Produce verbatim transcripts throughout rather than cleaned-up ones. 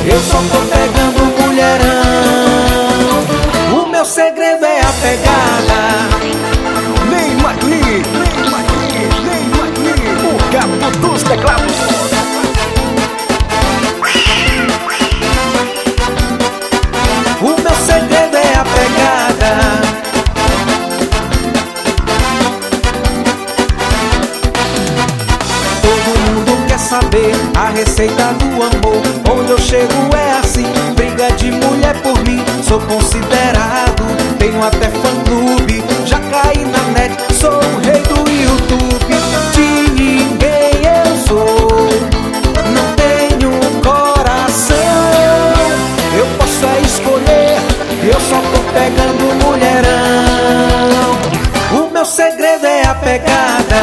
eu só tô pegando mulherão. O meu segredo é a pegada. Ney McLean, Ney McLean, Ney McLean, o gato dos teclados. O meu segredo é a pegada. Todo mundo quer saber a receita do amor. Onde eu chego é assim, briga de mulher por mim. Sou considerado, tenho até fã-clube. Já caí na net, sou o rei do YouTube. De ninguém eu sou, não tenho coração. Eu posso é escolher, eu só tô pegando mulherão. O meu segredo é a pegada.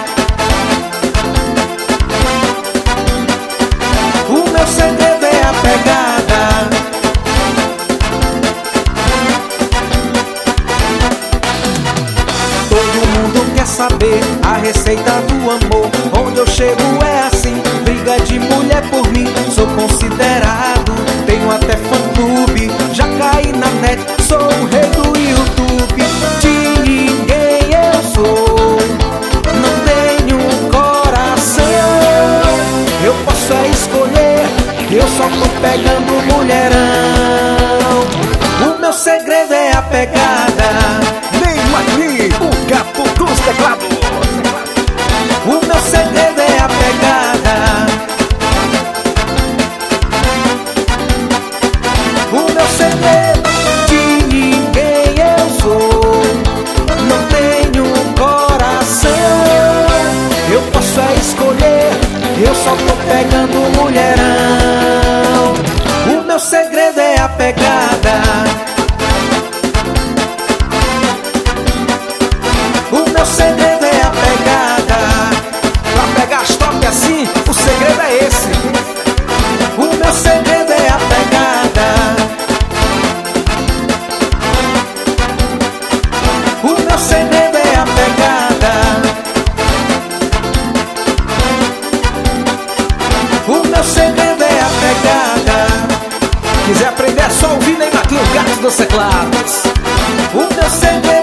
O meu segredo é a pegada. Todo mundo quer saber a receita do amor. Onde eu chego é assim, briga de mulher por mim. Sou considerado, tenho até fã-clube. Já caí na net, sou o rei do YouTube. De ninguém eu sou, não tenho coração. Eu posso é escolher, eu só tô pegando mulherão. O meu segredo é a pegada. Ney McLean, o gato dos teclados. O meu segredo é a pegada. O meu segredo, de ninguém eu sou, não tenho coração. Eu posso é escolher, eu só tô pegando mulherão. O meu segredo é a pegada. O meu segredo é a pegada. Pra pegar as top assim, o segredo é esse. O meu segredo é a pegada. O meu segredo é a pegada. O meu segredo é a pegada. Quiser aprender é só ouvir Ney McLean, o gato dos teclados. O meu segredo